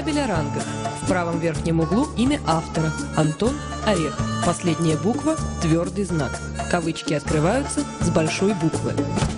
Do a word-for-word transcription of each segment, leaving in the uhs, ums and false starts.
табель о рангах. В правом верхнем углу имя автора – Антон Орехов. Последняя буква – твердый знак. Кавычки открываются с большой буквы.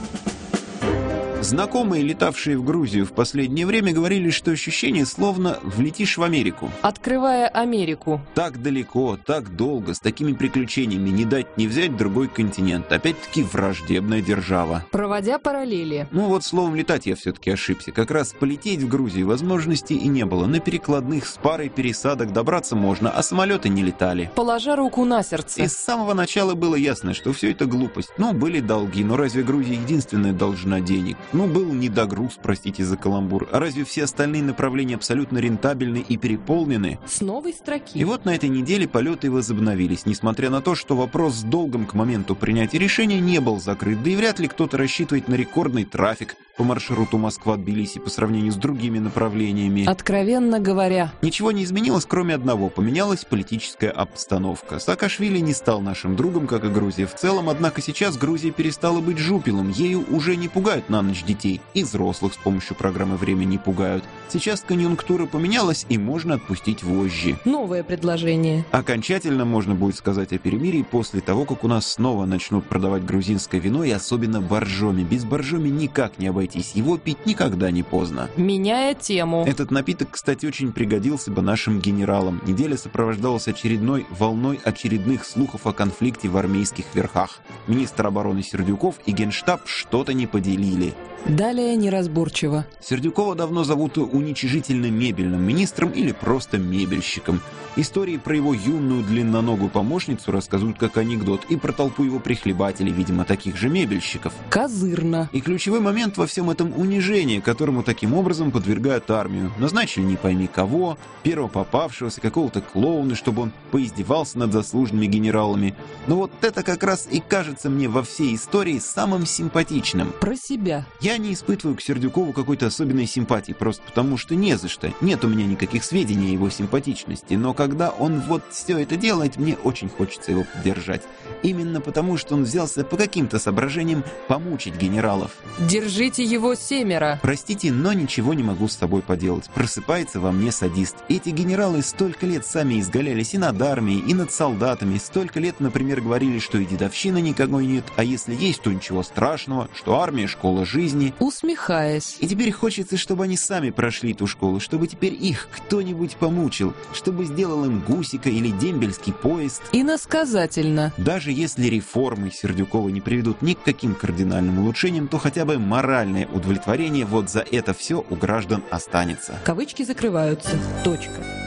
Знакомые, летавшие в Грузию в последнее время, говорили, что ощущение словно влетишь в Америку. Открывая Америку. Так далеко, так долго, с такими приключениями, не дать не взять другой континент. Опять-таки враждебная держава. Проводя параллели. Ну вот словом летать я все-таки ошибся. Как раз полететь в Грузию возможности и не было. На перекладных с парой пересадок добраться можно, а самолеты не летали. Положа руку на сердце. И с самого начала было ясно, что все это глупость. Ну, были долги, но разве Грузия единственная должна денег? Ну, был недогруз, простите за каламбур. А разве все остальные направления абсолютно рентабельны и переполнены? С новой строки. И вот на этой неделе полеты возобновились, несмотря на то, что вопрос с долгом к моменту принятия решения не был закрыт, да и вряд ли кто-то рассчитывает на рекордный трафик по маршруту Москва-Тбилиси по сравнению с другими направлениями. Откровенно говоря. Ничего не изменилось, кроме одного. Поменялась политическая обстановка. Саакашвили не стал нашим другом, как и Грузия в целом, однако сейчас Грузия перестала быть жупелом. Ею уже не пугают на ночь детей, и взрослых с помощью программы «Время» не пугают. Сейчас конъюнктура поменялась, и можно отпустить вожжи. Новое предложение. Окончательно можно будет сказать о перемирии после того, как у нас снова начнут продавать грузинское вино, и особенно боржоми. Без боржоми никак не обойтись, его пить никогда не поздно. Меняя тему. Этот напиток, кстати, очень пригодился бы нашим генералам. Неделя сопровождалась очередной волной очередных слухов о конфликте в армейских верхах. Министр обороны Сердюков и Генштаб что-то не поделили. Далее неразборчиво. Сердюкова давно зовут уничижительно-мебельным министром или просто мебельщиком. Истории про его юную длинноногую помощницу рассказывают как анекдот, и про толпу его прихлебателей, видимо, таких же мебельщиков. Козырно. И ключевой момент во всем этом унижении, которому таким образом подвергают армию. Назначили не пойми кого, первого попавшегося, какого-то клоуна, чтобы он поиздевался над заслуженными генералами. Но вот это как раз и кажется мне во всей истории самым симпатичным. Про себя. Я не испытываю к Сердюкову какой-то особенной симпатии, просто потому что не за что. Нет у меня никаких сведений о его симпатичности, но когда он вот все это делает, мне очень хочется его поддержать. Именно потому, что он взялся по каким-то соображениям помучить генералов. Держите его семеро. Простите, но ничего не могу с собой поделать. Просыпается во мне садист. Эти генералы столько лет сами изгалялись и над армией, и над солдатами. Столько лет, например, говорили, что и дедовщины никакой нет, а если есть, то ничего страшного, что армия — школа жизни. Усмехаясь. И теперь хочется, чтобы они сами прошли ту школу, чтобы теперь их кто-нибудь помучил, чтобы сделал им гусика или дембельский поезд. Иносказательно. Даже если реформы Сердюкова не приведут ни к каким кардинальным улучшениям, то хотя бы моральное удовлетворение вот за это все у граждан останется. Кавычки закрываются. Точка.